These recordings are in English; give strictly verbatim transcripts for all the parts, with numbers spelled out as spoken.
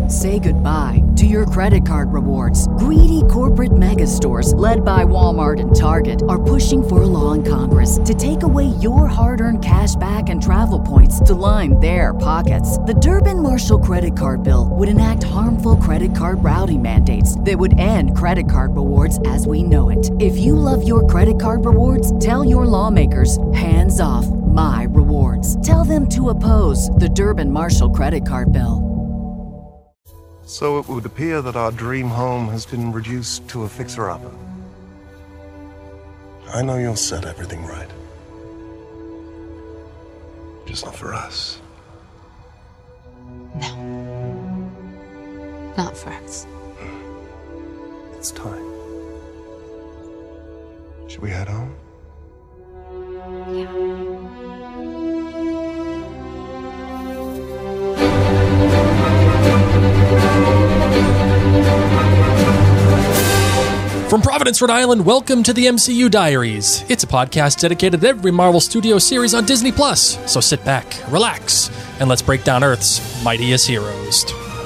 Say goodbye to your credit card rewards. Greedy corporate mega stores, led by Walmart and Target, are pushing for a law in Congress to take away your hard-earned cash back and travel points to line their pockets. The Durbin-Marshall credit card bill would enact harmful credit card routing mandates that would end credit card rewards as we know it. If you love your credit card rewards, tell your lawmakers, hands off my rewards. Tell them to oppose the Durbin-Marshall credit card bill. So it would appear that our dream home has been reduced to a fixer-upper. I know you'll set everything right. Just not for us. No. Not for us. It's time. Should we head home? Yeah. From Providence, Rhode Island, welcome to the M C U Diaries. It's a podcast dedicated to every Marvel Studios series on Disney Plus. So sit back, relax, and let's break down Earth's mightiest heroes.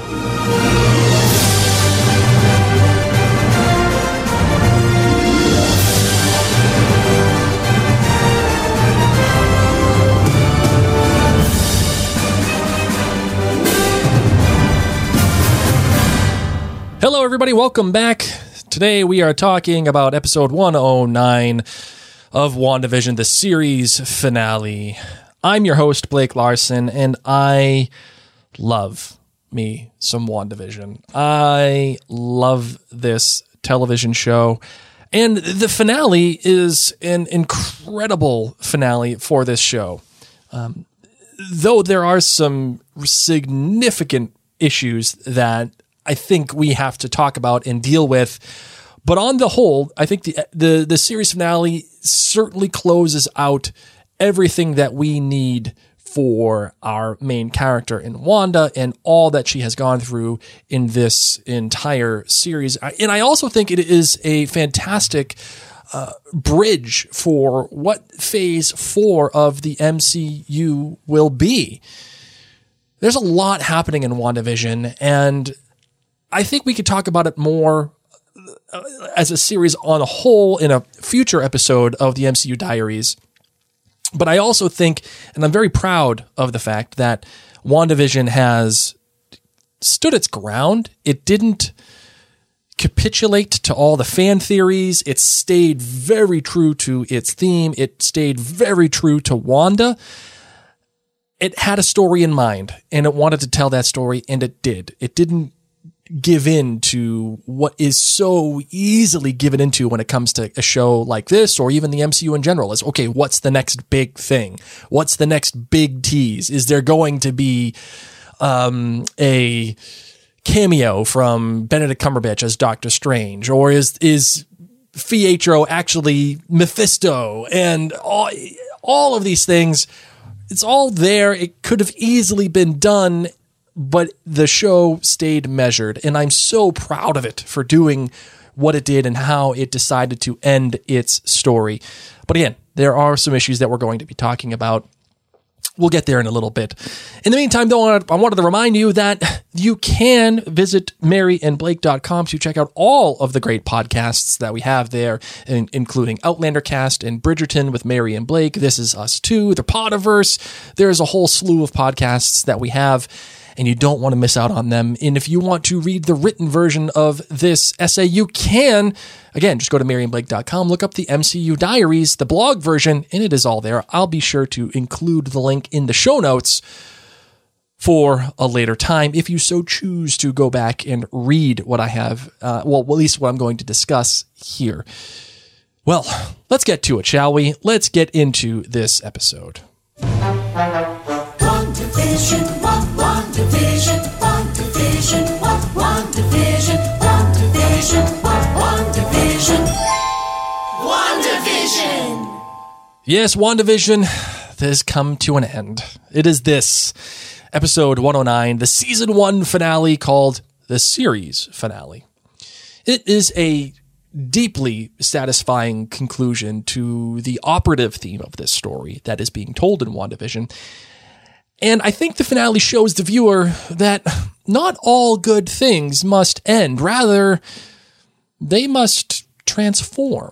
Hello, everybody. Welcome back. Today we are talking about episode one oh nine of WandaVision, the series finale. I'm your host, Blake Larson, and I love me some WandaVision. I love this television show, and the finale is an incredible finale for this show. Um, though there are some significant issues that I think we have to talk about and deal with. But on the whole, I think the, the the series finale certainly closes out everything that we need for our main character in Wanda and all that she has gone through in this entire series. And I also think it is a fantastic uh, bridge for what phase four of the M C U will be. There's a lot happening in WandaVision, and I think we could talk about it more as a series on a whole in a future episode of the M C U Diaries. But I also think, and I'm very proud of the fact that WandaVision has stood its ground. It didn't capitulate to all the fan theories. It stayed very true to its theme. It stayed very true to Wanda. It had a story in mind, and it wanted to tell that story, and it did. It didn't give in to what is so easily given into when it comes to a show like this, or even the M C U in general, is, okay, what's the next big thing? What's the next big tease? Is there going to be um, a cameo from Benedict Cumberbatch as Doctor Strange? Or is is Pietro actually Mephisto? And all, all of these things, it's all there. It could have easily been done, but the show stayed measured, and I'm so proud of it for doing what it did and how it decided to end its story. But again, there are some issues that we're going to be talking about. We'll get there in a little bit. In the meantime, though, I wanted to remind you that you can visit mary and blake dot com to check out all of the great podcasts that we have there, including Outlander Cast and Bridgerton with Mary and Blake, This Is Us Too, The Podiverse. There's a whole slew of podcasts that we have, and you don't want to miss out on them. And if you want to read the written version of this essay, you can. Again, just go to mary and blake dot com, look up the M C U Diaries, the blog version, and it is all there. I'll be sure to include the link in the show notes for a later time, if you so choose to go back and read what I have, uh, well, at least what I'm going to discuss here. Well, let's get to it, shall we? Let's get into this episode. WandaVision, WandaVision, WandaVision, WandaVision, WandaVision, WandaVision, WandaVision. Yes, WandaVision has come to an end. It is this, episode one oh nine, the season one finale called the series finale. It is a deeply satisfying conclusion to the operative theme of this story that is being told in WandaVision. And I think the finale shows the viewer that not all good things must end. Rather, they must transform.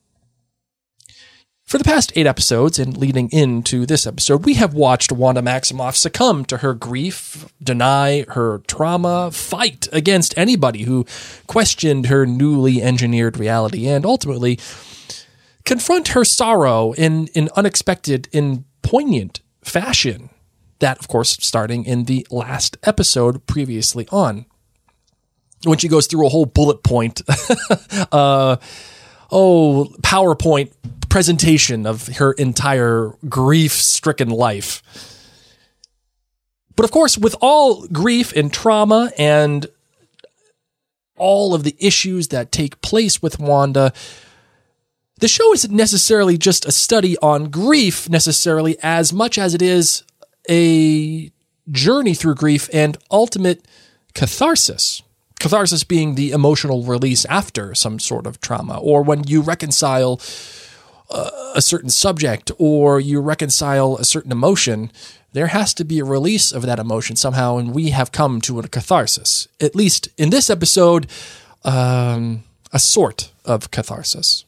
For the past eight episodes and leading into this episode, we have watched Wanda Maximoff succumb to her grief, deny her trauma, fight against anybody who questioned her newly engineered reality, and ultimately confront her sorrow in an unexpected and poignant fashion. That, of course, starting in the last episode previously on, when she goes through a whole bullet point, uh, oh, PowerPoint presentation of her entire grief-stricken life. But of course, with all grief and trauma and all of the issues that take place with Wanda, the show isn't necessarily just a study on grief necessarily as much as it is a journey through grief and ultimate catharsis. Catharsis being the emotional release after some sort of trauma, or when you reconcile a certain subject or you reconcile a certain emotion, there has to be a release of that emotion somehow, and we have come to a catharsis. At least in this episode, um, a sort of catharsis.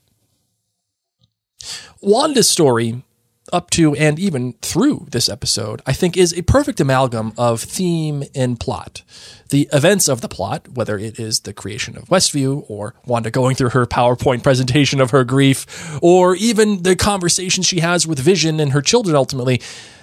Wanda's story, up to and even through this episode, I think is a perfect amalgam of theme and plot. The events of the plot, whether it is the creation of Westview or Wanda going through her PowerPoint presentation of her grief, or even the conversation she has with Vision and her children ultimately,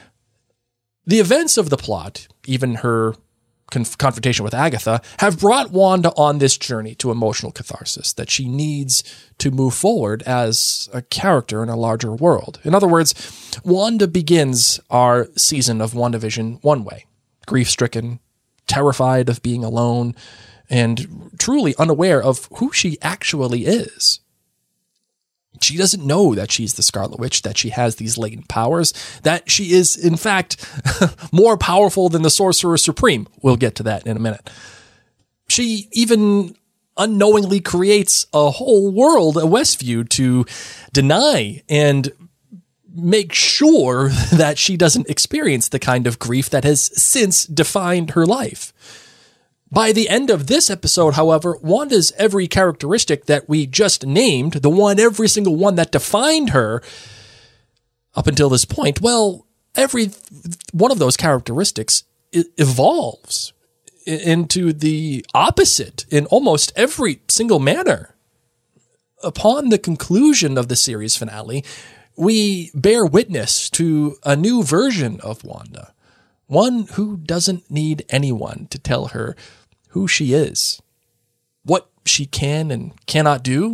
the events of the plot, even her conf- confrontation with Agatha, have brought Wanda on this journey to emotional catharsis that she needs to move forward as a character in a larger world. In other words, Wanda begins our season of WandaVision one way: grief-stricken, terrified of being alone, and truly unaware of who she actually is. She doesn't know that she's the Scarlet Witch, that she has these latent powers, that she is, in fact, more powerful than the Sorcerer Supreme. We'll get to that in a minute. She even unknowingly creates a whole world, a Westview, to deny and make sure that she doesn't experience the kind of grief that has since defined her life. By the end of this episode, however, Wanda's every characteristic that we just named, the one, every single one that defined her up until this point, well, every one of those characteristics evolves into the opposite in almost every single manner. Upon the conclusion of the series finale, we bear witness to a new version of Wanda, one who doesn't need anyone to tell her who she is, what she can and cannot do.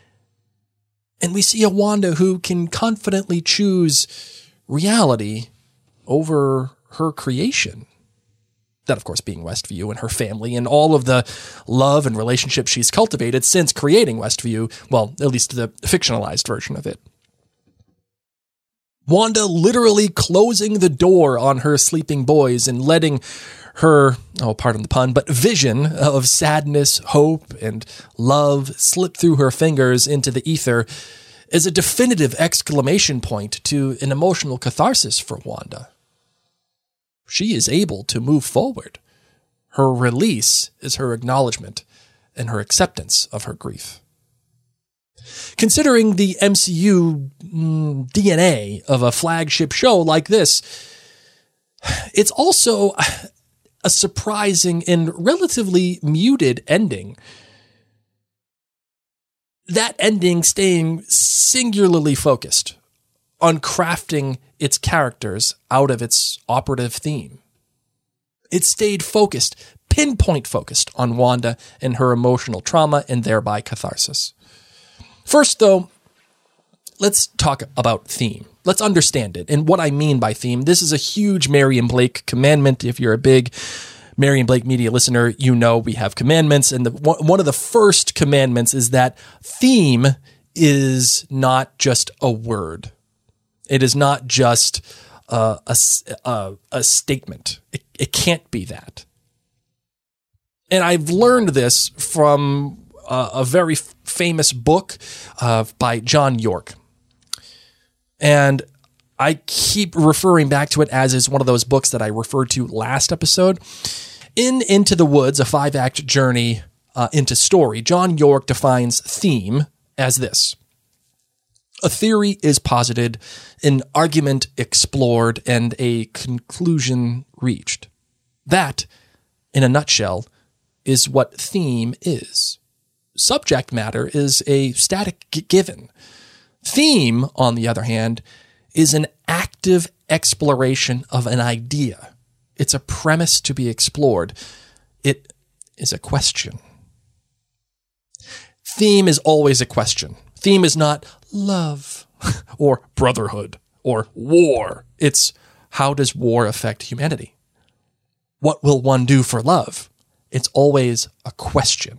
And we see a Wanda who can confidently choose reality over her creation. That, of course, being Westview and her family and all of the love and relationships she's cultivated since creating Westview, well, at least the fictionalized version of it. Wanda literally closing the door on her sleeping boys and letting her, oh, pardon the pun, but vision of sadness, hope, and love slip through her fingers into the ether is a definitive exclamation point to an emotional catharsis for Wanda. She is able to move forward. Her release is her acknowledgement and her acceptance of her grief. Considering the M C U mm, D N A of a flagship show like this, it's also a surprising and relatively muted ending. That ending staying singularly focused on crafting its characters out of its operative theme. It stayed focused, pinpoint focused on Wanda and her emotional trauma and thereby catharsis. First, though, let's talk about theme. Let's understand it. And what I mean by theme, this is a huge Marion Blake commandment. If you're a big Marion Blake Media listener, you know we have commandments. And the, one of the first commandments is that theme is not just a word. It is not just uh, a, a, a statement. It, it can't be that. And I've learned this from uh, a very famous book uh, by John York. And I keep referring back to it as is one of those books that I referred to last episode. In Into the Woods, a five-act journey uh, into story, John York defines theme as this. A theory is posited, an argument explored, and a conclusion reached. That, in a nutshell, is what theme is. Subject matter is a static g- given. Theme, on the other hand, is an active exploration of an idea. It's a premise to be explored. It is a question. Theme is always a question. Theme is not love or brotherhood or war. It's how does war affect humanity? What will one do for love? It's always a question.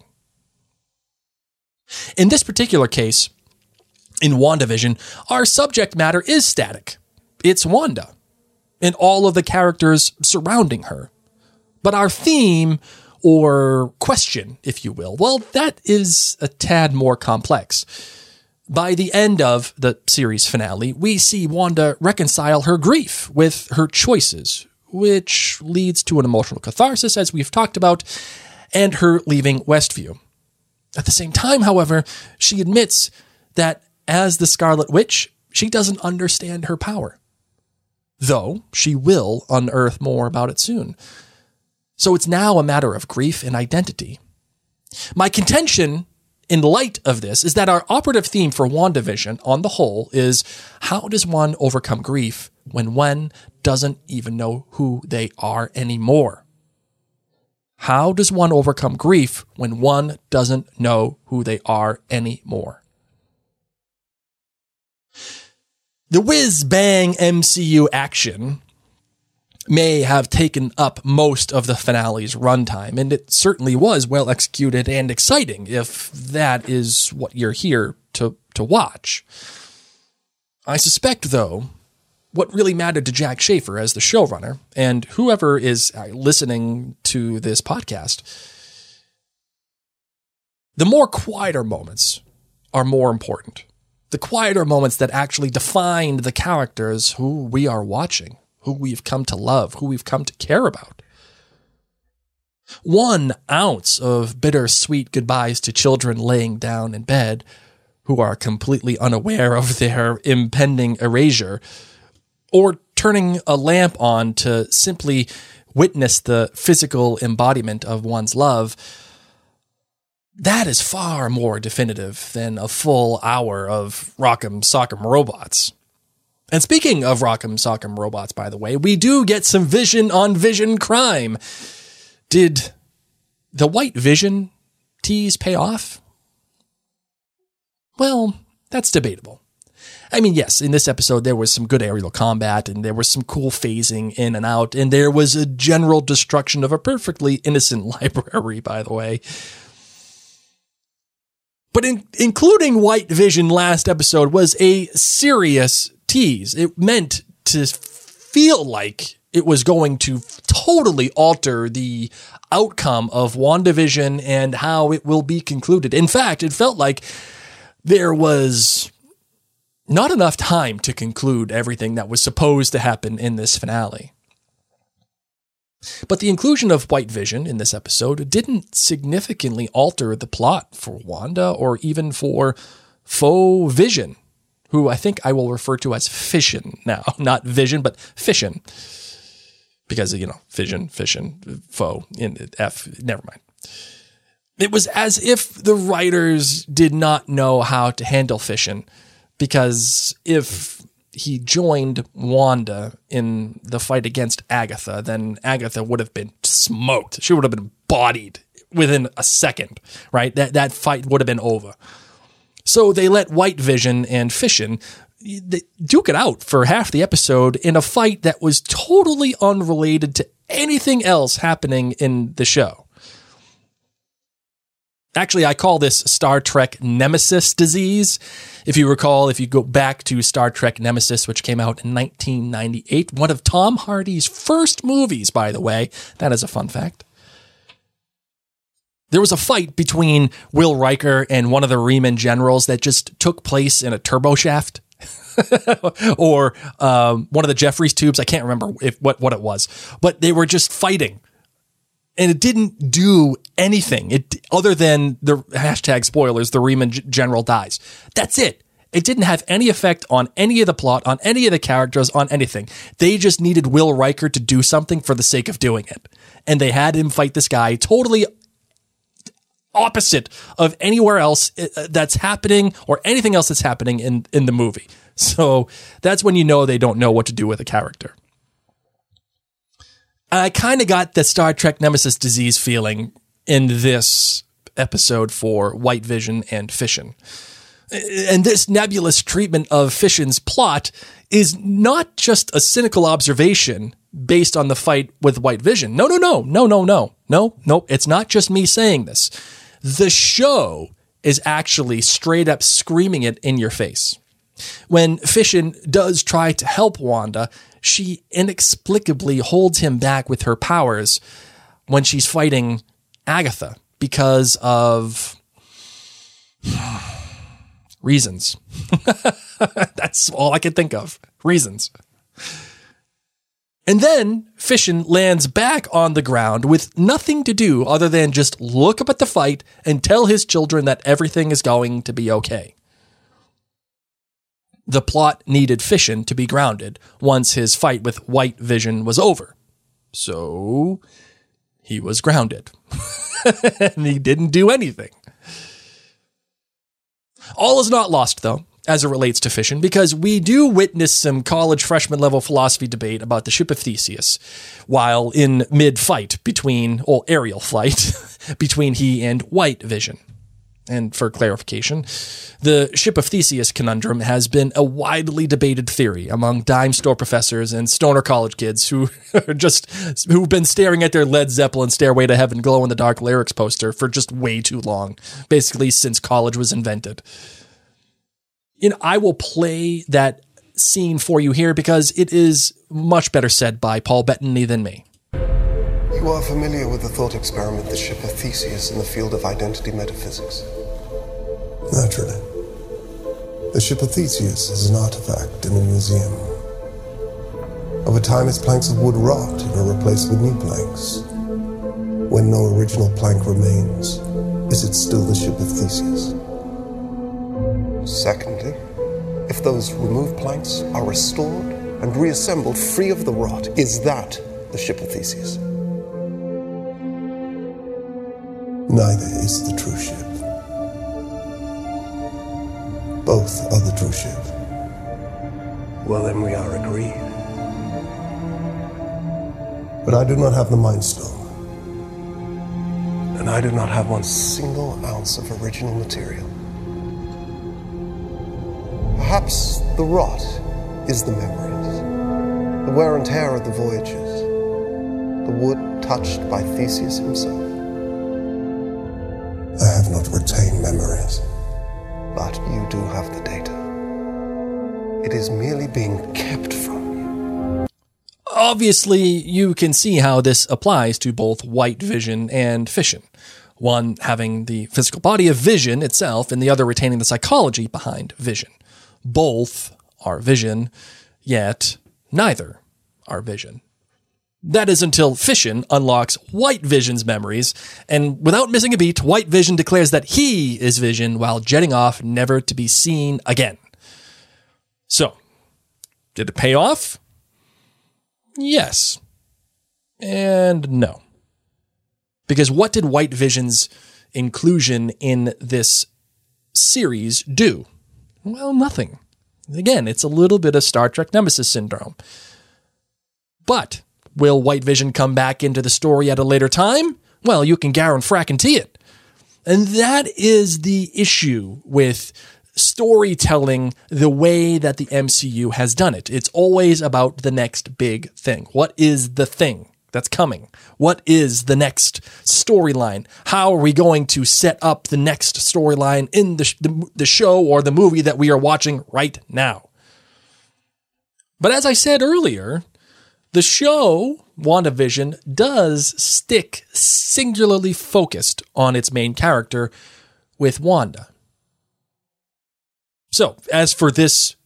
In this particular case, in WandaVision, our subject matter is static. It's Wanda and all of the characters surrounding her. But our theme, or question, if you will, well, that is a tad more complex. By the end of the series finale, we see Wanda reconcile her grief with her choices, which leads to an emotional catharsis, as we've talked about, and her leaving Westview. At the same time, however, she admits that as the Scarlet Witch, she doesn't understand her power, though she will unearth more about it soon. So it's now a matter of grief and identity. My contention in light of this is that our operative theme for WandaVision on the whole is how does one overcome grief when one doesn't even know who they are anymore? How does one overcome grief when one doesn't know who they are anymore? The whiz-bang M C U action may have taken up most of the finale's runtime, and it certainly was well executed and exciting, if that is what you're here to, to watch. I suspect, though, what really mattered to Jack Schaefer as the showrunner, and whoever is listening to this podcast, the more quieter moments are more important. The quieter moments that actually define the characters who we are watching, who we've come to love, who we've come to care about. One ounce of bittersweet goodbyes to children laying down in bed who are completely unaware of their impending erasure, or turning a lamp on to simply witness the physical embodiment of one's love, that is far more definitive than a full hour of Rock'em Sock'em Robots. And speaking of Rock'em Sock'em Robots, by the way, we do get some Vision on Vision crime. Did the White Vision tease pay off? Well, that's debatable. I mean, yes, in this episode, there was some good aerial combat, and there was some cool phasing in and out, and there was a general destruction of a perfectly innocent library, by the way. But in, including White Vision last episode was a serious tease. It meant to feel like it was going to totally alter the outcome of WandaVision and how it will be concluded. In fact, it felt like there was not enough time to conclude everything that was supposed to happen in this finale. But the inclusion of White Vision in this episode didn't significantly alter the plot for Wanda or even for Faux Vision, who I think I will refer to as Fission now. Not Vision, but Fission. Because, you know, Fission, Fission, Faux, in F, never mind. It was as if the writers did not know how to handle Fission, because if he joined Wanda in the fight against Agatha, then Agatha would have been smoked. She would have been bodied within a second, right? That that fight would have been over. So they let White Vision and Fission duke it out for half the episode in a fight that was totally unrelated to anything else happening in the show. Actually, I call this Star Trek Nemesis disease. If you recall, if you go back to Star Trek Nemesis, which came out in nineteen ninety-eight, one of Tom Hardy's first movies, by the way. That is a fun fact. There was a fight between Will Riker and one of the Riemann generals that just took place in a turbo shaft. or um, one of the Jeffries tubes. I can't remember if what, what it was, but they were just fighting. And it didn't do anything it other than the hashtag spoilers, the Riemann g- general dies. That's it. It didn't have any effect on any of the plot, on any of the characters, on anything. They just needed Will Riker to do something for the sake of doing it. And they had him fight this guy totally opposite of anywhere else that's happening or anything else that's happening in, in the movie. So that's when you know they don't know what to do with a character. I kind of got the Star Trek Nemesis disease feeling in this episode for White Vision and Fission. And this nebulous treatment of Fission's plot is not just a cynical observation based on the fight with White Vision. No, no, no, no, no, no, no, no. It's not just me saying this. The show is actually straight up screaming it in your face. When Fission does try to help Wanda, she inexplicably holds him back with her powers when she's fighting Agatha because of reasons. That's all I can think of. Reasons. And then Fission lands back on the ground with nothing to do other than just look up at the fight and tell his children that everything is going to be okay. The plot needed Fission to be grounded once his fight with White Vision was over. So he was grounded. And he didn't do anything. All is not lost, though, as it relates to Fission, because we do witness some college freshman level philosophy debate about the ship of Theseus while in mid-fight between, or aerial fight, between he and White Vision. And for clarification, the ship of Theseus conundrum has been a widely debated theory among dime store professors and stoner college kids who are just who've been staring at their Led Zeppelin Stairway to Heaven glow in the dark lyrics poster for just way too long, basically since college was invented. You know, I will play that scene for you here because it is much better said by Paul Bettany than me. You are familiar with the thought experiment, the ship of Theseus, in the field of identity metaphysics? Naturally. The ship of Theseus is an artifact in a museum. Over time, its planks of wood rot and are replaced with new planks. When no original plank remains, is it still the ship of Theseus? Secondly, if those removed planks are restored and reassembled free of the rot, is that the ship of Theseus? Neither is the true ship. Both are the true ship. Well, then we are agreed. But I do not have the Mind Stone. And I do not have one single ounce of original material. Perhaps the rot is the memories, the wear and tear of the voyages, the wood touched by Theseus himself. I have not retained memories. But you do have the data. It is merely being kept from you. Obviously, you can see how this applies to both White Vision and Fission. One having the physical body of Vision itself, and the other retaining the psychology behind Vision. Both are Vision, yet neither are Vision. That is until Fission unlocks White Vision's memories, and without missing a beat, White Vision declares that he is Vision while jetting off, never to be seen again. So, did it pay off? Yes. And no. Because what did White Vision's inclusion in this series do? Well, nothing. Again, it's a little bit of Star Trek Nemesis syndrome. But will White Vision come back into the story at a later time? Well, you can guarantee it. And that is the issue with storytelling the way that the M C U has done it. It's always about the next big thing. What is the thing that's coming? What is the next storyline? How are we going to set up the next storyline in the, the, the show or the movie that we are watching right now? But as I said earlier, the show, WandaVision, does stick singularly focused on its main character with Wanda. So, as for this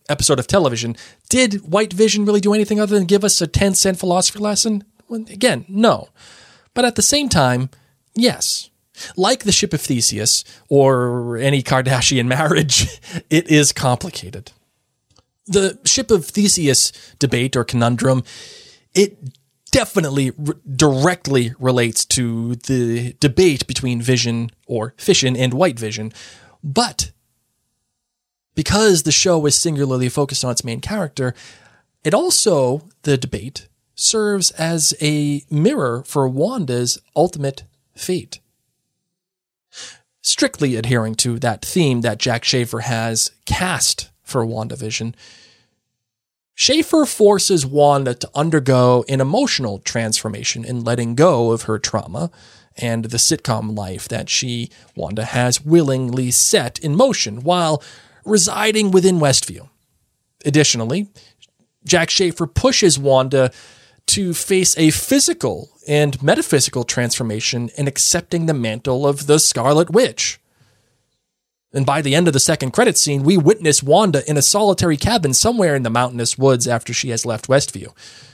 episode of television, did White Vision really do anything other than give us a ten cent philosophy lesson? Well, again, no. But at the same time, yes. Like the Ship of Theseus or any Kardashian marriage, it is complicated. The Ship of Theseus debate or conundrum, it definitely r- directly relates to the debate between Vision or Fission and White Vision. But because the show is singularly focused on its main character, it also, the debate, serves as a mirror for Wanda's ultimate fate. Strictly adhering to that theme that Jack Schaefer has cast for WandaVision, Schaefer forces Wanda to undergo an emotional transformation in letting go of her trauma and the sitcom life that she, Wanda, has willingly set in motion while residing within Westview. Additionally, Jack Schaefer pushes Wanda to face a physical and metaphysical transformation in accepting the mantle of the Scarlet Witch. And by the end of the second credit scene, we witness Wanda in a solitary cabin somewhere in the mountainous woods after she has left Westview.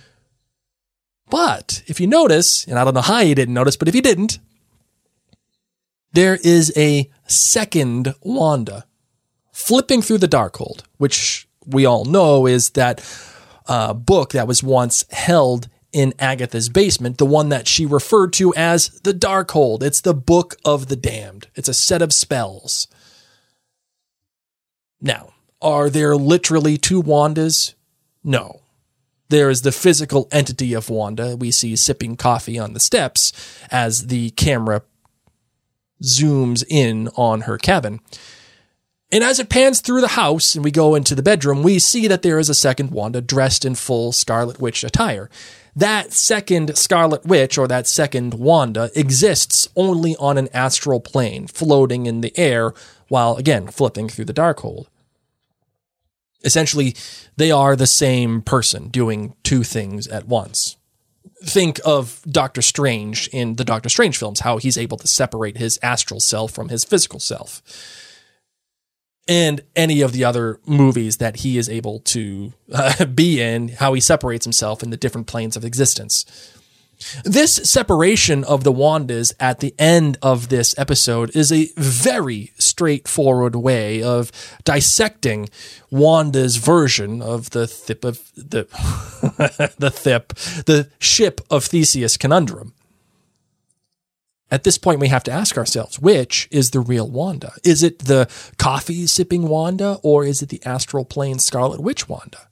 But if you notice, and I don't know how you didn't notice, but if you didn't, there is a second Wanda flipping through the Darkhold, which we all know is that uh, book that was once held in Agatha's basement, the one that she referred to as the Darkhold. It's the Book of the Damned. It's a set of spells. Now, are there literally two Wandas? No. There is the physical entity of Wanda we see sipping coffee on the steps as the camera zooms in on her cabin. And as it pans through the house and we go into the bedroom, we see that there is a second Wanda dressed in full Scarlet Witch attire. That second Scarlet Witch, or that second Wanda, exists only on an astral plane, floating in the air, while, again, flipping through the Darkhold. Essentially, they are the same person doing two things at once. Think of Doctor Strange in the Doctor Strange films, how he's able to separate his astral self from his physical self. And any of the other movies that he is able to uh, be in, how he separates himself in the different planes of existence. This separation of the Wandas at the end of this episode is a very straightforward way of dissecting Wanda's version of the thip of the the thip, the Ship of Theseus conundrum. At this point, we have to ask ourselves, which is the real Wanda? Is it the coffee-sipping Wanda, or is it the astral plane Scarlet Witch Wanda?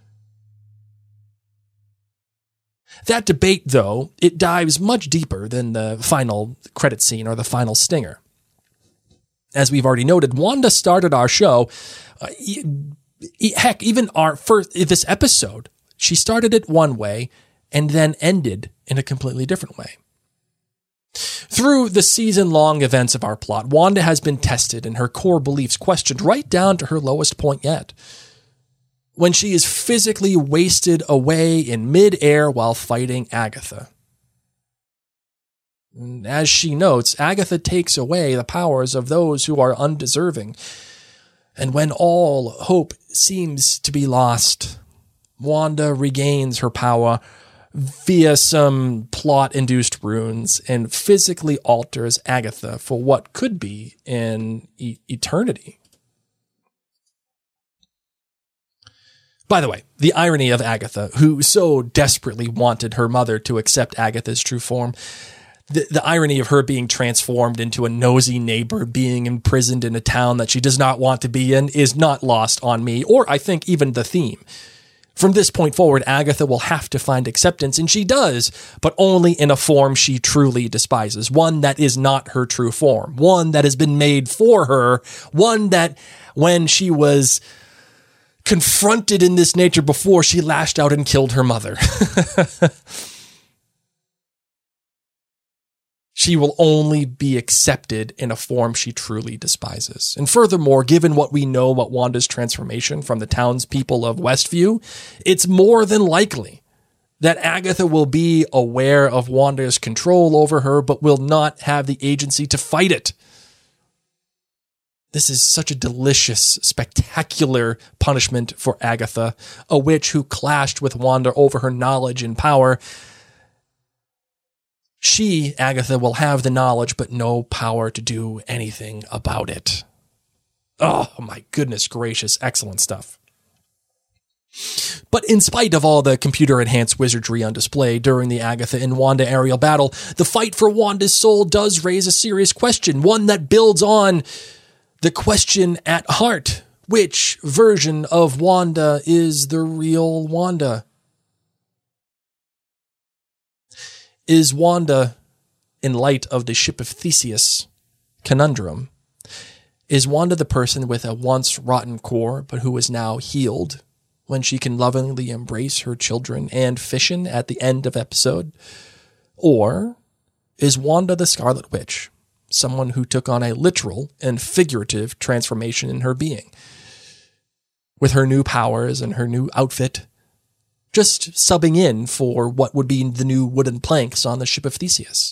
That debate, though, it dives much deeper than the final credit scene or the final stinger. As we've already noted, Wanda started our show, uh, heck, even our first, this episode, she started it one way and then ended in a completely different way. Through the season-long events of our plot, Wanda has been tested and her core beliefs questioned right down to her lowest point yet. When she is physically wasted away in mid-air while fighting Agatha. As she notes, Agatha takes away the powers of those who are undeserving. And when all hope seems to be lost, Wanda regains her power via some plot-induced runes and physically alters Agatha for what could be an e- eternity. By the way, the irony of Agatha, who so desperately wanted her mother to accept Agatha's true form, the, the irony of her being transformed into a nosy neighbor, being imprisoned in a town that she does not want to be in, is not lost on me, or I think even the theme. From this point forward, Agatha will have to find acceptance, and she does, but only in a form she truly despises, one that is not her true form, one that has been made for her, one that, when she was confronted in this nature before, she lashed out and killed her mother. She will only be accepted in a form she truly despises. And furthermore, given what we know about Wanda's transformation from the townspeople of Westview, it's more than likely that Agatha will be aware of Wanda's control over her, but will not have the agency to fight it. This is such a delicious, spectacular punishment for Agatha, a witch who clashed with Wanda over her knowledge and power. She, Agatha, will have the knowledge, but no power to do anything about it. Oh, my goodness gracious. Excellent stuff. But in spite of all the computer-enhanced wizardry on display during the Agatha and Wanda aerial battle, the fight for Wanda's soul does raise a serious question, one that builds on the question at heart. Which version of Wanda is the real Wanda? Is Wanda, in light of the Ship of Theseus conundrum, is Wanda the person with a once rotten core, but who is now healed when she can lovingly embrace her children and Fission at the end of episode? Or is Wanda the Scarlet Witch, someone who took on a literal and figurative transformation in her being, with her new powers and her new outfit, just subbing in for what would be the new wooden planks on the Ship of Theseus?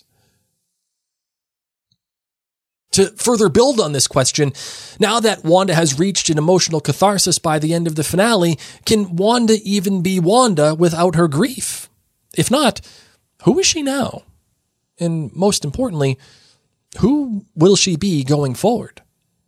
To further build on this question, now that Wanda has reached an emotional catharsis by the end of the finale, can Wanda even be Wanda without her grief? If not, who is she now? And most importantly, who will she be going forward?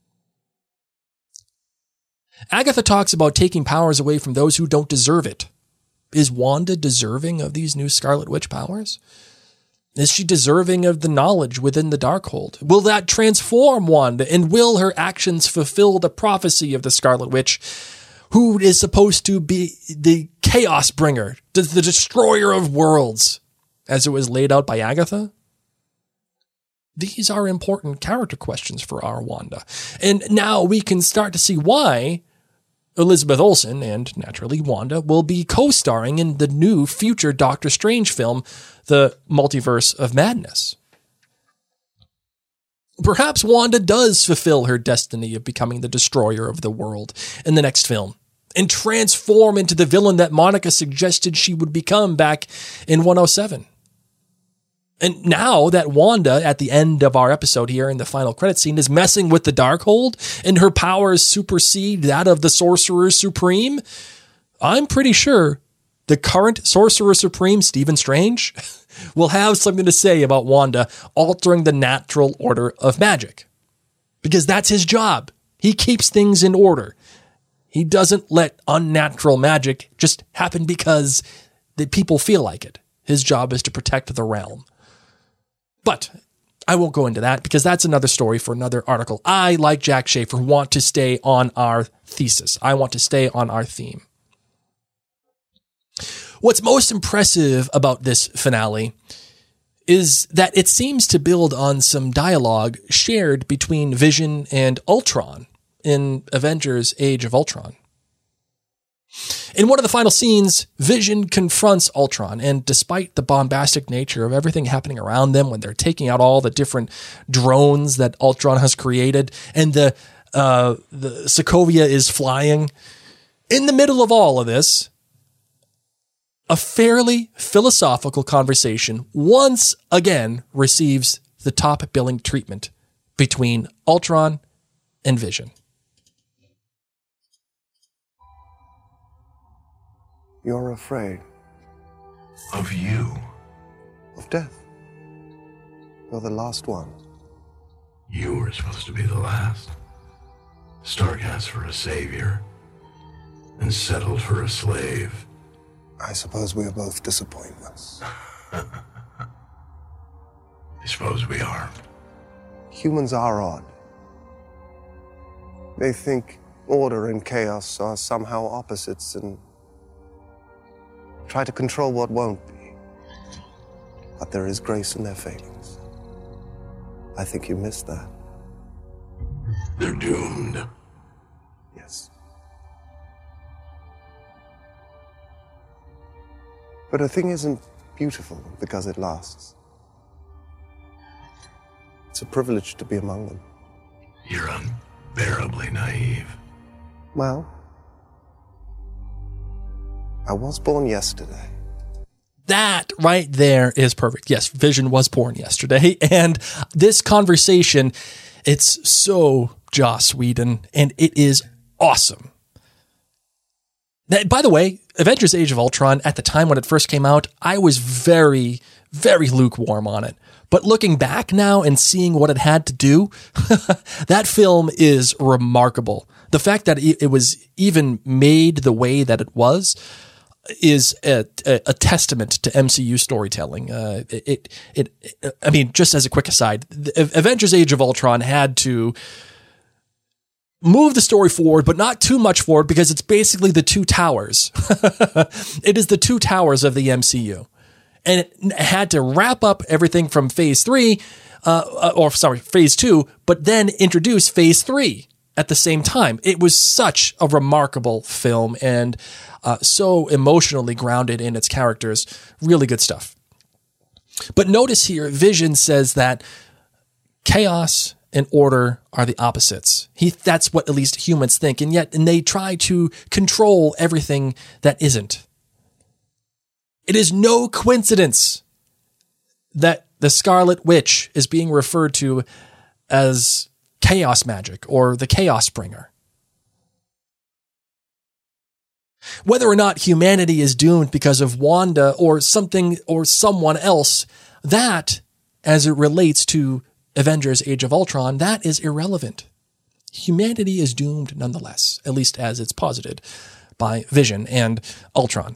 Agatha talks about taking powers away from those who don't deserve it. Is Wanda deserving of these new Scarlet Witch powers? Is she deserving of the knowledge within the Darkhold? Will that transform Wanda, and will her actions fulfill the prophecy of the Scarlet Witch, who is supposed to be the chaos bringer, the, the destroyer of worlds, as it was laid out by Agatha? These are important character questions for our Wanda. And now we can start to see why Elizabeth Olsen, and naturally Wanda, will be co-starring in the new future Doctor Strange film, The Multiverse of Madness. Perhaps Wanda does fulfill her destiny of becoming the destroyer of the world in the next film, and transform into the villain that Monica suggested she would become back in one oh seven. And now that Wanda, at the end of our episode here in the final credit scene, is messing with the Darkhold and her powers supersede that of the Sorcerer Supreme, I'm pretty sure the current Sorcerer Supreme, Stephen Strange, will have something to say about Wanda altering the natural order of magic. Because that's his job. He keeps things in order. He doesn't let unnatural magic just happen because the people feel like it. His job is to protect the realm. But I won't go into that because that's another story for another article. I, like Jack Schaefer, want to stay on our thesis. I want to stay on our theme. What's most impressive about this finale is that it seems to build on some dialogue shared between Vision and Ultron in Avengers Age of Ultron. In one of the final scenes, Vision confronts Ultron, and despite the bombastic nature of everything happening around them when they're taking out all the different drones that Ultron has created, and the, uh, the Sokovia is flying, in the middle of all of this, a fairly philosophical conversation once again receives the top billing treatment between Ultron and Vision. You're afraid Of you. of death. You're the last one. You were supposed to be the last. Stark asked for a savior and settled for a slave. I suppose we are both disappointments. I suppose we are. Humans are odd. They think order and chaos are somehow opposites and try to control what won't be. But there is grace in their failings. I think you missed that. They're doomed. Yes. But a thing isn't beautiful because it lasts. It's a privilege to be among them. You're unbearably naive. Well, I was born yesterday. That right there is perfect. Yes, Vision was born yesterday. And this conversation, it's so Joss Whedon, and it is awesome. Now, by the way, Avengers Age of Ultron, at the time when it first came out, I was very, very lukewarm on it. But looking back now and seeing what it had to do, that film is remarkable. The fact that it was even made the way that it was is a, a, a testament to M C U storytelling. Uh, it, it, it, I mean, just as a quick aside, Avengers Age of Ultron had to move the story forward, but not too much forward because it's basically the two towers. It is the two towers of the M C U. And it had to wrap up everything from phase three, uh, or sorry, phase two, but then introduce phase three at the same time. It was such a remarkable film and uh, so emotionally grounded in its characters. Really good stuff. But notice here, Vision says that chaos and order are the opposites. He, that's what at least humans think, and yet and they try to control everything that isn't. It is no coincidence that the Scarlet Witch is being referred to as chaos magic or the Chaos Bringer. Whether or not humanity is doomed because of Wanda or something or someone else, that, as it relates to Avengers Age of Ultron, that is irrelevant. Humanity is doomed nonetheless, at least as it's posited by Vision and Ultron.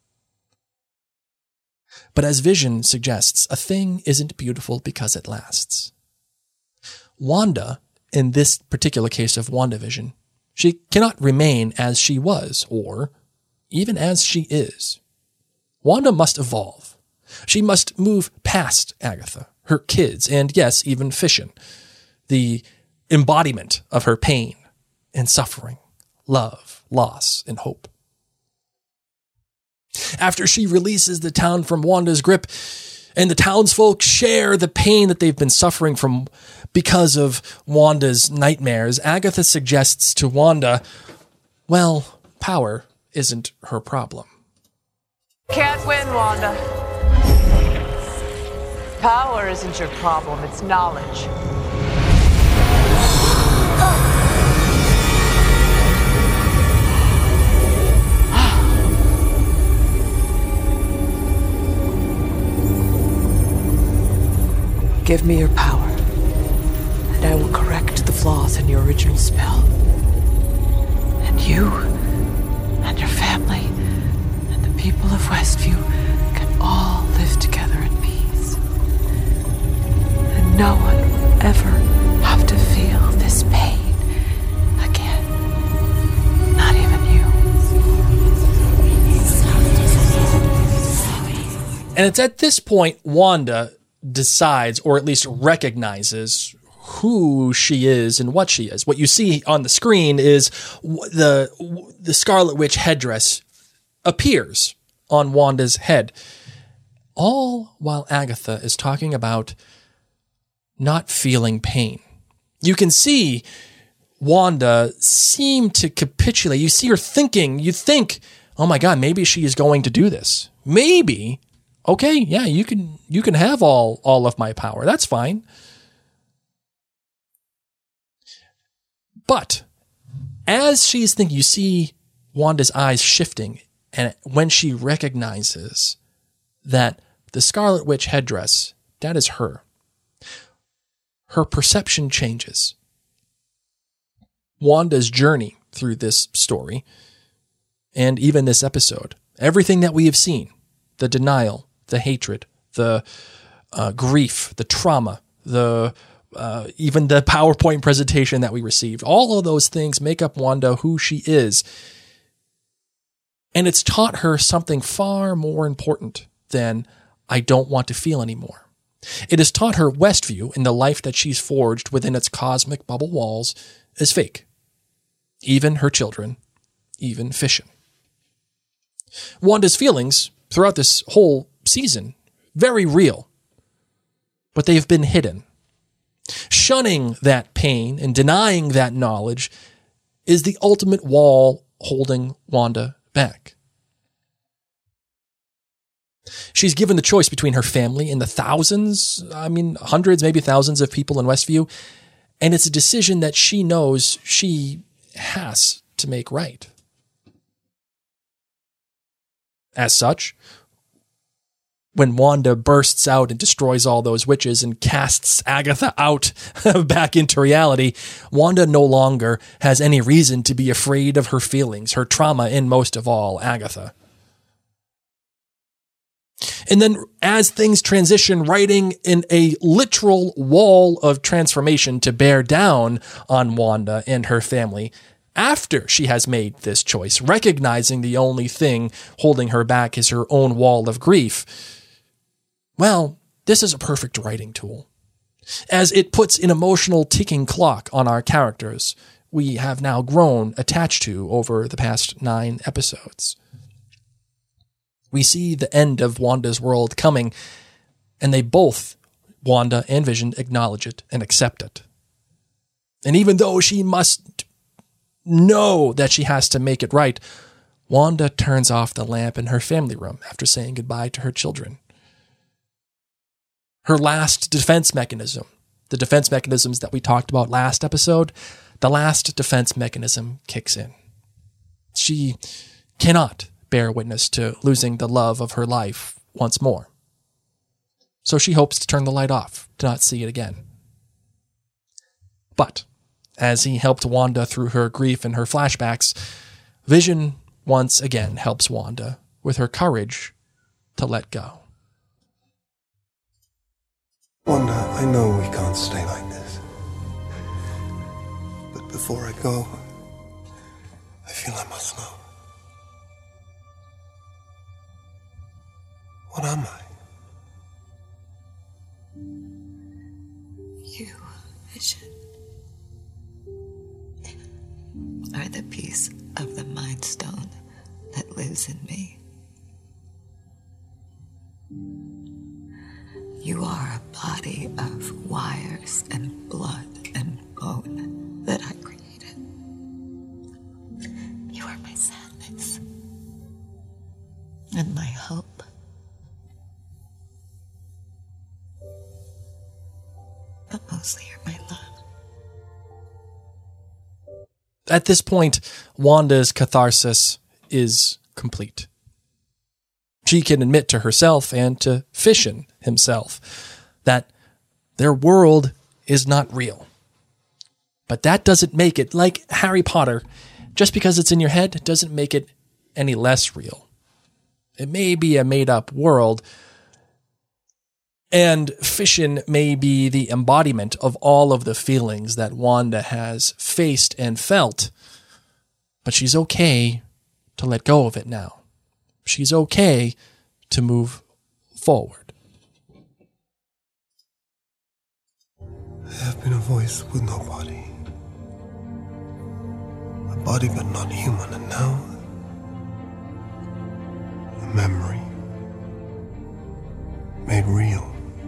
But as Vision suggests, a thing isn't beautiful because it lasts. Wanda, in this particular case of WandaVision, she cannot remain as she was, or even as she is. Wanda must evolve. She must move past Agatha, her kids, and yes, even Fission, the embodiment of her pain and suffering, love, loss, and hope. After she releases the town from Wanda's grip, and the townsfolk share the pain that they've been suffering from because of Wanda's nightmares, Agatha suggests to Wanda, well, power isn't her problem. Can't win, Wanda. Power isn't your problem, it's knowledge. Give me your power, and I will correct the flaws in your original spell. And you, and your family, and the people of Westview can all live together in peace. And no one will ever have to feel this pain again. Not even you. And it's at this point Wanda decides, or at least recognizes, who she is and what she is. What you see on the screen is the the Scarlet Witch headdress appears on Wanda's head, all while Agatha is talking about not feeling pain. You can see Wanda seem to capitulate. You see her thinking, you think, oh my God, maybe she is going to do this. Maybe. Okay, yeah, you can you can have all, all of my power. That's fine. But as she's thinking, you see Wanda's eyes shifting, and when she recognizes that the Scarlet Witch headdress, that is her, her perception changes. Wanda's journey through this story, and even this episode, everything that we have seen, the denial, the hatred, the uh, grief, the trauma, the uh, even the PowerPoint presentation that we received. All of those things make up Wanda who she is. And it's taught her something far more important than I don't want to feel anymore. It has taught her Westview and the life that she's forged within its cosmic bubble walls is fake. Even her children, even Fission. Wanda's feelings throughout this whole season, very real, but they've been hidden. Shunning that pain and denying that knowledge is the ultimate wall holding Wanda back. She's given the choice between her family and the thousands, I mean, hundreds, maybe thousands of people in Westview, And it's a decision that she knows she has to make right. As such, when Wanda bursts out and destroys all those witches and casts Agatha out back into reality, Wanda no longer has any reason to be afraid of her feelings, her trauma, and most of all, Agatha. And then as things transition, writing in a literal wall of transformation to bear down on Wanda and her family, after she has made this choice, recognizing the only thing holding her back is her own wall of grief, well, this is a perfect writing tool, as it puts an emotional ticking clock on our characters we have now grown attached to over the past nine episodes. We see the end of Wanda's world coming, and they both, Wanda and Vision, acknowledge it and accept it. And even though she must know that she has to make it right, Wanda turns off the lamp in her family room after saying goodbye to her children. Her last defense mechanism, the defense mechanisms that we talked about last episode, the last defense mechanism kicks in. She cannot bear witness to losing the love of her life once more. So she hopes to turn the light off, to not see it again. But as he helped Wanda through her grief and her flashbacks, Vision once again helps Wanda with her courage to let go. Wanda, I know we can't stay like this. But before I go, I feel I must know. What am I? You, Vision, are the piece of the Mind Stone that lives in me. You are a body of wires and blood and bone that I created. You are my sadness and my hope. But mostly you're my love. At this point, Wanda's catharsis is complete. She can admit to herself and to Fission himself that their world is not real. But that doesn't make it, like Harry Potter, just because it's in your head doesn't make it any less real. It may be a made-up world, and Fission may be the embodiment of all of the feelings that Wanda has faced and felt, but she's okay to let go of it now. She's okay to move forward. I have been a voice with no body. A body but not human, and now a memory made real.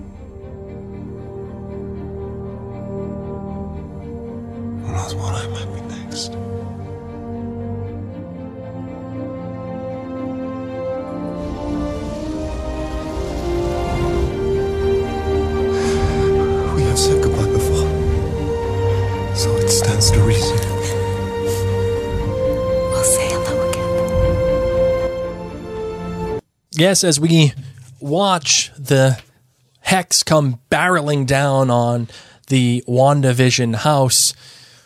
Who knows what I might be next? We have said goodbye before, so it stands to reason. We'll say hello again. Yes, as we watch the hex come barreling down on the WandaVision house,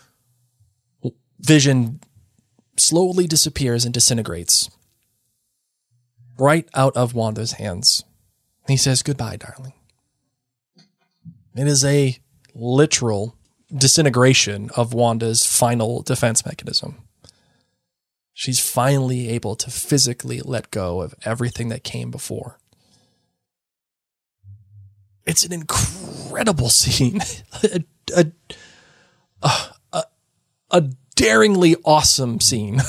Vision slowly disappears and disintegrates right out of Wanda's hands. He says, "Goodbye, darling." It is a literal disintegration of Wanda's final defense mechanism. She's finally able to physically let go of everything that came before. It's an incredible scene. a, a, a, a daringly awesome scene.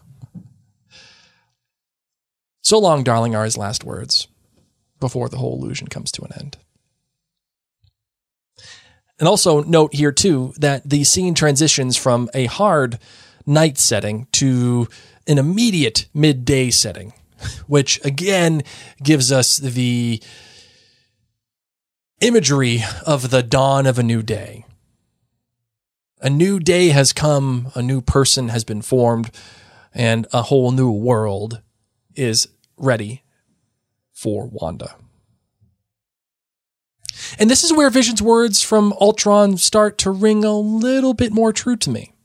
"So long, darling," are his last words before the whole illusion comes to an end. And also note here, too, that the scene transitions from a hard night setting to an immediate midday setting, which, again, gives us the imagery of the dawn of a new day. A new day has come, a new person has been formed, and a whole new world is ready for Wanda. And this is where Vision's words from Ultron start to ring a little bit more true to me.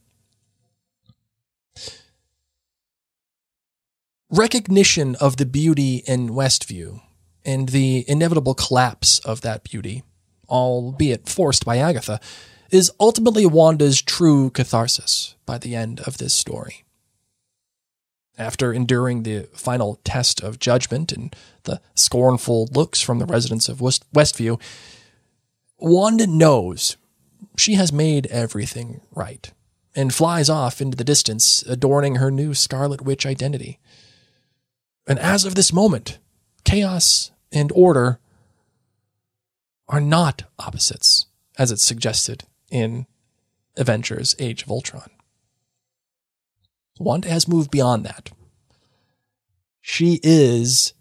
Recognition of the beauty in Westview and the inevitable collapse of that beauty, albeit forced by Agatha, is ultimately Wanda's true catharsis by the end of this story. After enduring the final test of judgment and the scornful looks from the residents of West- Westview, Wanda knows she has made everything right and flies off into the distance, adorning her new Scarlet Witch identity. And as of this moment, chaos and order are not opposites, as it's suggested in Avengers: Age of Ultron. Wanda has moved beyond that. She is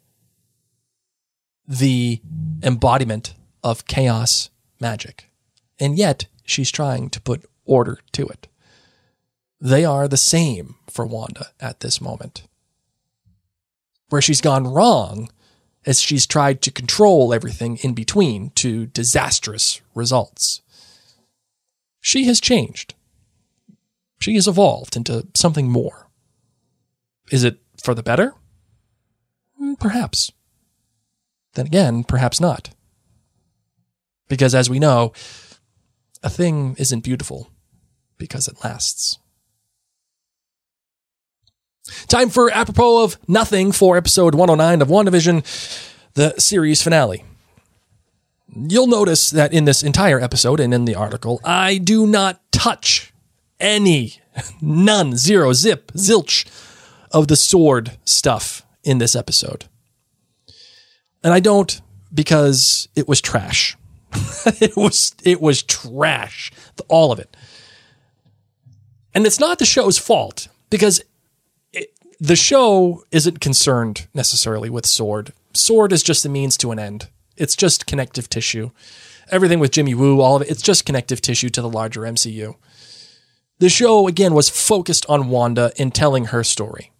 the embodiment of chaos magic, and yet she's trying to put order to it. They are the same for Wanda at this moment. Where she's gone wrong is she's tried to control everything in between to disastrous results. She has changed. She has evolved into something more. Is it for the better? Perhaps. Then again, perhaps not. Because as we know, a thing isn't beautiful because it lasts. Time for Apropos of Nothing for episode one oh nine of WandaVision, the series finale. You'll notice that in this entire episode and in the article, I do not touch any, none, zero, zip, zilch of the sword stuff in this episode. And I don't because it was trash. it was it was trash, all of it. And it's not the show's fault because it, the show isn't concerned necessarily with sword. Sword is just a means to an end. It's just connective tissue. Everything with Jimmy Woo, all of it, it's just connective tissue to the larger M C U. The show, again, was focused on Wanda in telling her story.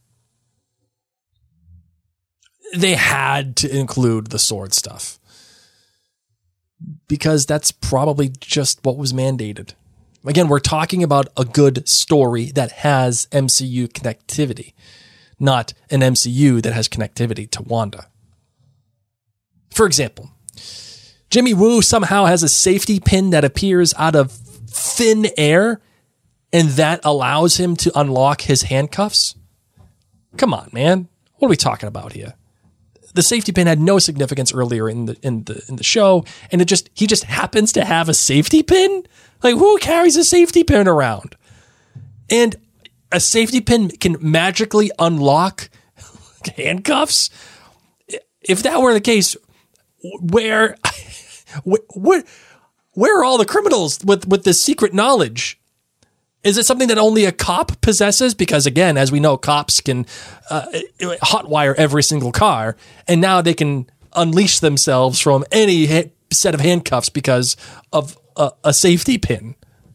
They had to include the sword stuff because that's probably just what was mandated. Again, we're talking about a good story that has M C U connectivity, not an M C U that has connectivity to Wanda. For example, Jimmy Woo somehow has a safety pin that appears out of thin air, and that allows him to unlock his handcuffs. Come on, man. What are we talking about here? The safety pin had no significance earlier in the in the in the show, and it just he just happens to have a safety pin? Like, who carries a safety pin around? And a safety pin can magically unlock handcuffs? If that were the case, where where where are all the criminals with with this secret knowledge? Is it something that only a cop possesses? Because again, as we know, cops can uh, hotwire every single car, and now they can unleash themselves from any ha- set of handcuffs because of a, a safety pin.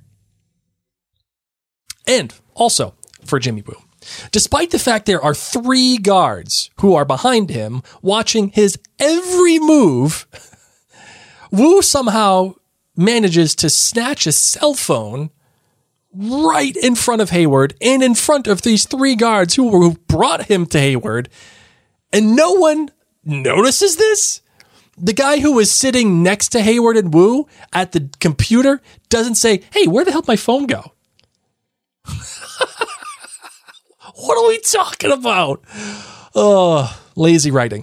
And also, for Jimmy Woo, despite the fact there are three guards who are behind him watching his every move, Woo somehow manages to snatch a cell phone right in front of Hayward and in front of these three guards who, who brought him to Hayward, and no one notices this? The guy who was sitting next to Hayward and Woo at the computer doesn't say, "Hey, where the hell did my phone go?" What are we talking about? Oh, lazy writing.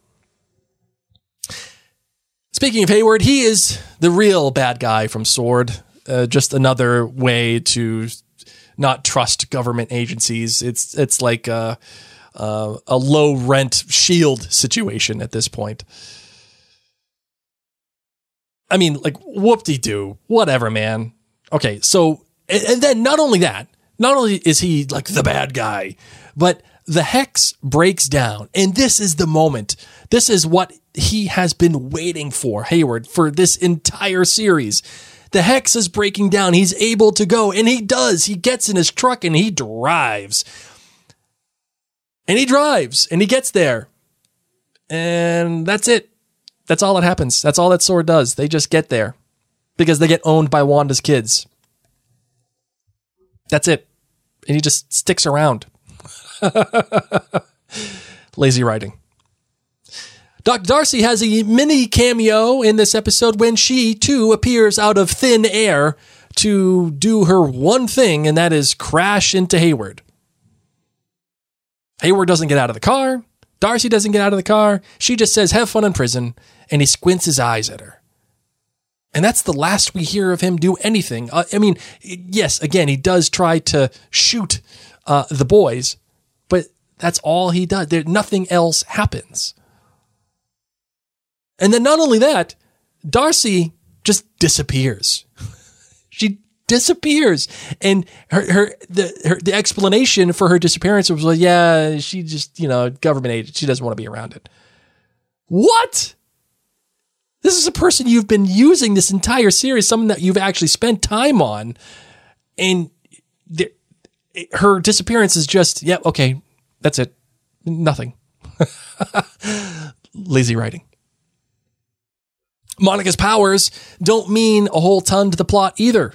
Speaking of Hayward, he is the real bad guy from Sword. Uh, just another way to not trust government agencies. It's it's like a, a, a low rent SHIELD situation at this point. I mean, like, whoop-de-doo, whatever, man. Okay, so, and, and then not only that, not only is he like the bad guy, but the hex breaks down, and this is the moment. This is what he has been waiting for, Hayward, for this entire series. The hex is breaking down. He's able to go, and he does. He gets in his truck and he drives. And he drives, and he gets there. And that's it. That's all that happens. That's all that sword does. They just get there because they get owned by Wanda's kids. That's it. And he just sticks around. Lazy writing. Doctor Darcy has a mini cameo in this episode when she, too, appears out of thin air to do her one thing, and that is crash into Hayward. Hayward doesn't get out of the car. Darcy doesn't get out of the car. She just says, have fun in prison, and he squints his eyes at her. And that's the last we hear of him do anything. Uh, I mean, yes, again, he does try to shoot uh, the boys, but that's all he does. There, nothing else happens. And then not only that, Darcy just disappears. She disappears. And her, her, the, her, the explanation for her disappearance was, well, yeah, she just, you know, government agent. She doesn't want to be around it. What? This is a person you've been using this entire series, someone that you've actually spent time on. And the, her disappearance is just, yeah, okay, that's it. Nothing. Lazy writing. Monica's powers don't mean a whole ton to the plot either.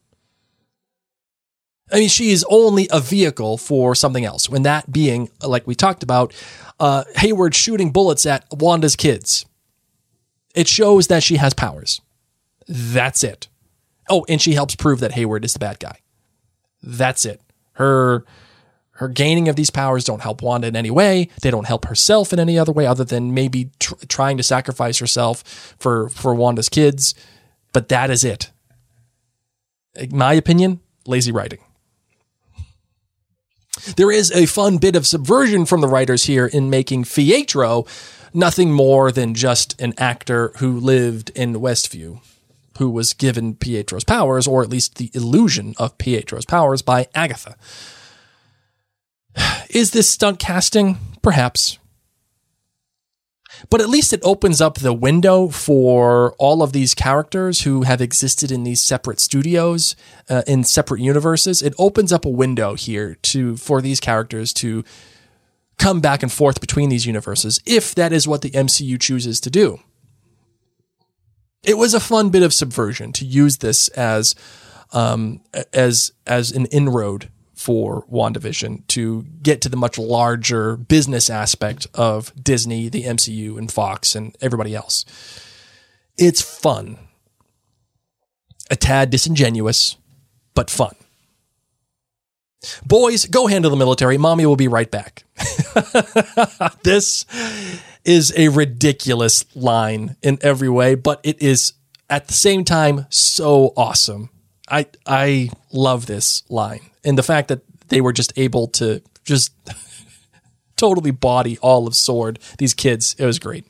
I mean, she is only a vehicle for something else, when that being, like we talked about, uh, Hayward shooting bullets at Wanda's kids. It shows that she has powers. That's it. Oh, and she helps prove that Hayward is the bad guy. That's it. Her... Her gaining of these powers don't help Wanda in any way. They don't help herself in any other way other than maybe tr- trying to sacrifice herself for, for Wanda's kids. But that is it. In my opinion, lazy writing. There is a fun bit of subversion from the writers here in making Pietro nothing more than just an actor who lived in Westview, who was given Pietro's powers, or at least the illusion of Pietro's powers, by Agatha. Is this stunt casting? Perhaps. But at least it opens up the window for all of these characters who have existed in these separate studios, uh, in separate universes. It opens up a window here to for these characters to come back and forth between these universes, if that is what the M C U chooses to do. It was a fun bit of subversion to use this as um, as as an inroad for WandaVision to get to the much larger business aspect of Disney, the M C U, and Fox, and everybody else. It's fun. A tad disingenuous, but fun. Boys, go handle the military. Mommy will be right back. This is a ridiculous line in every way, but it is at the same time so awesome. I I love this line. And the fact that they were just able to just totally body all of S W O R D, these kids, it was great.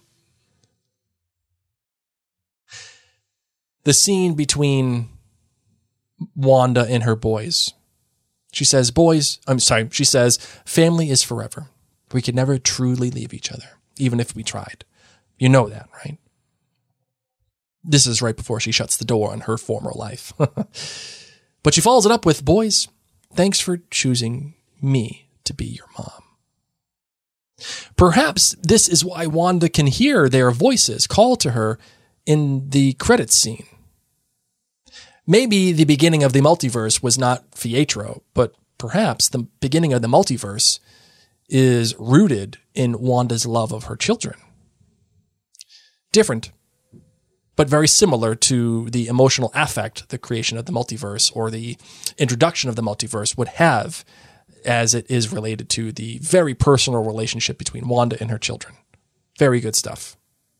The scene between Wanda and her boys. She says, boys, I'm sorry, she says, family is forever. We could never truly leave each other, even if we tried. You know that, right? This is right before she shuts the door on her former life. But she follows it up with, boys, thanks for choosing me to be your mom. Perhaps this is why Wanda can hear their voices call to her in the credits scene. Maybe the beginning of the multiverse was not Pietro, but perhaps the beginning of the multiverse is rooted in Wanda's love of her children. Different, but very similar to the emotional affect the creation of the multiverse or the introduction of the multiverse would have, as it is related to the very personal relationship between Wanda and her children. Very good stuff.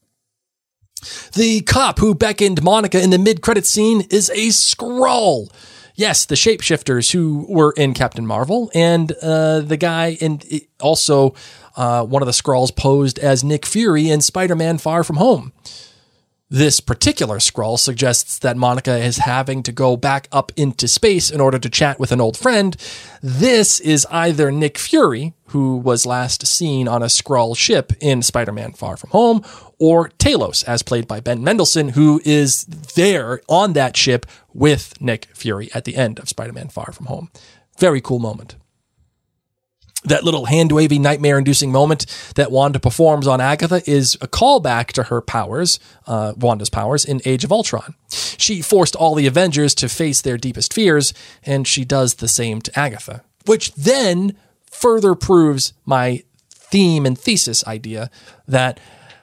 The cop who beckoned Monica in the mid-credits scene is a Skrull. Yes, the shapeshifters who were in Captain Marvel, and uh, the guy, and also uh, one of the Skrulls posed as Nick Fury in Spider-Man Far From Home. This particular scroll suggests that Monica is having to go back up into space in order to chat with an old friend. This is either Nick Fury, who was last seen on a Skrull ship in Spider-Man Far From Home, or Talos, as played by Ben Mendelsohn, who is there on that ship with Nick Fury at the end of Spider-Man Far From Home. Very cool moment. That little hand-wavy, nightmare-inducing moment that Wanda performs on Agatha is a callback to her powers, uh, Wanda's powers, in Age of Ultron. She forced all the Avengers to face their deepest fears, and she does the same to Agatha, which then further proves my theme and thesis idea that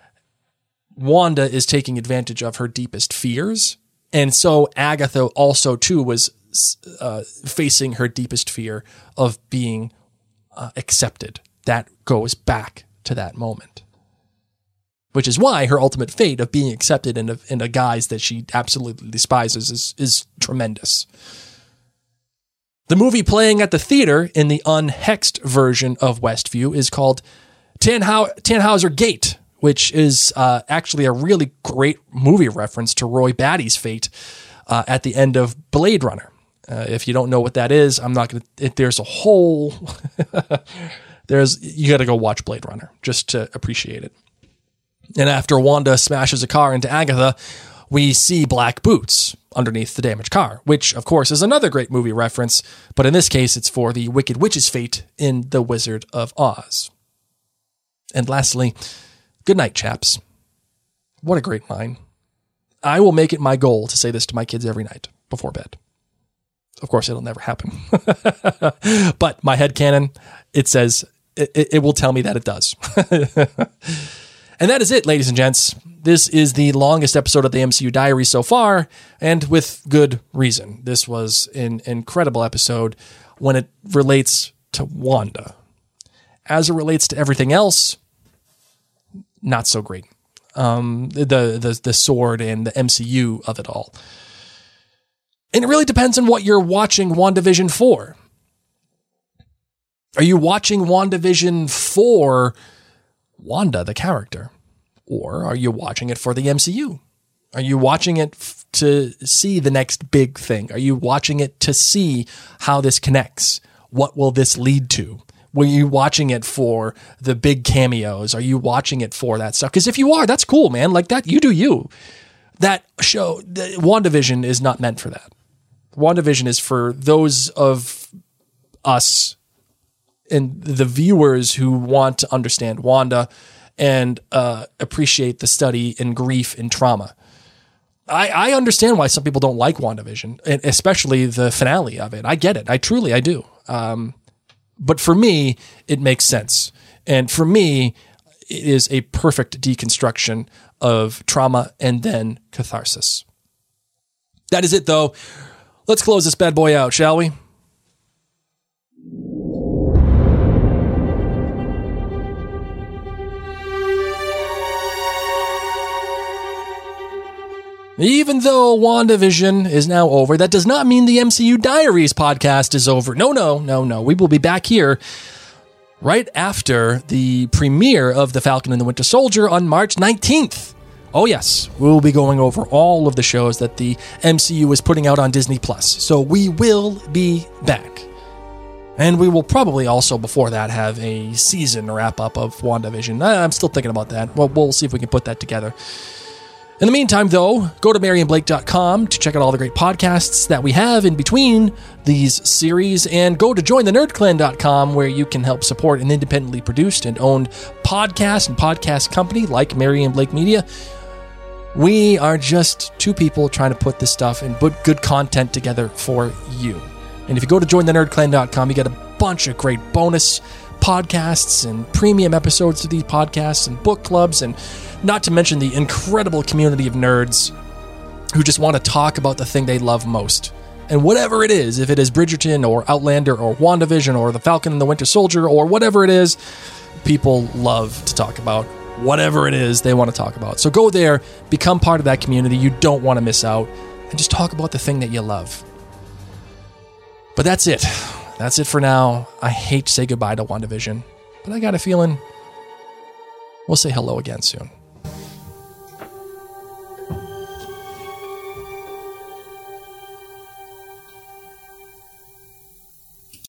Wanda is taking advantage of her deepest fears, and so Agatha also, too, was uh, facing her deepest fear of being Uh, accepted. That goes back to that moment. Which is why her ultimate fate of being accepted in a, in a guise that she absolutely despises is, is tremendous. The movie playing at the theater in the unhexed version of Westview is called Tannhau- Tannhauser Gate, which is uh, actually a really great movie reference to Roy Batty's fate uh, at the end of Blade Runner. Uh, if you don't know what that is, I'm not going to, there's a whole, there's, you got to go watch Blade Runner just to appreciate it. And after Wanda smashes a car into Agatha, we see black boots underneath the damaged car, which of course is another great movie reference, but in this case, it's for the Wicked Witch's fate in The Wizard of Oz. And lastly, good night, chaps. What a great line. I will make it my goal to say this to my kids every night before bed. Of course, it'll never happen. But my headcanon, it says, it, it will tell me that it does. And that is it, ladies and gents. This is the longest episode of the M C U Diary so far, and with good reason. This was an incredible episode when it relates to Wanda. As it relates to everything else, not so great. Um, the, the, the sword and the M C U of it all. And it really depends on what you're watching WandaVision for. Are you watching WandaVision for Wanda, the character? Or are you watching it for the M C U? Are you watching it f- to see the next big thing? Are you watching it to see how this connects? What will this lead to? Were you watching it for the big cameos? Are you watching it for that stuff? Because if you are, that's cool, man. Like that, you do you. That show, the, WandaVision is not meant for that. WandaVision is for those of us and the viewers who want to understand Wanda and uh, appreciate the study in grief and trauma. I, I understand why some people don't like WandaVision, and especially the finale of it. I get it. I truly, I do. Um, but for me, it makes sense. And for me, it is a perfect deconstruction of trauma and then catharsis. That is it, though. Let's close this bad boy out, shall we? Even though WandaVision is now over, that does not mean the M C U Diaries podcast is over. No, no, no, no. We will be back here right after the premiere of The Falcon and the Winter Soldier on March nineteenth. Oh yes, we'll be going over all of the shows that the M C U is putting out on Disney Plus. So we will be back. And we will probably also, before that, have a season wrap-up of WandaVision. I'm still thinking about that. Well, we'll see if we can put that together. In the meantime, though, go to Mary and Blake dot com to check out all the great podcasts that we have in between these series, and go to join the nerd clan dot com, where you can help support an independently produced and owned podcast and podcast company like Mary and Blake Media. We are just two people trying to put this stuff and put good content together for you. And if you go to join the nerd clan dot com, you get a bunch of great bonus podcasts and premium episodes of these podcasts and book clubs, and not to mention the incredible community of nerds who just want to talk about the thing they love most. And whatever it is, if it is Bridgerton or Outlander or WandaVision or The Falcon and the Winter Soldier or whatever it is, people love to talk about whatever it is they want to talk about. So go there, become part of that community. You don't want to miss out, and just talk about the thing that you love. But that's it. That's it for now. I hate to say goodbye to WandaVision, but I got a feeling we'll say hello again soon.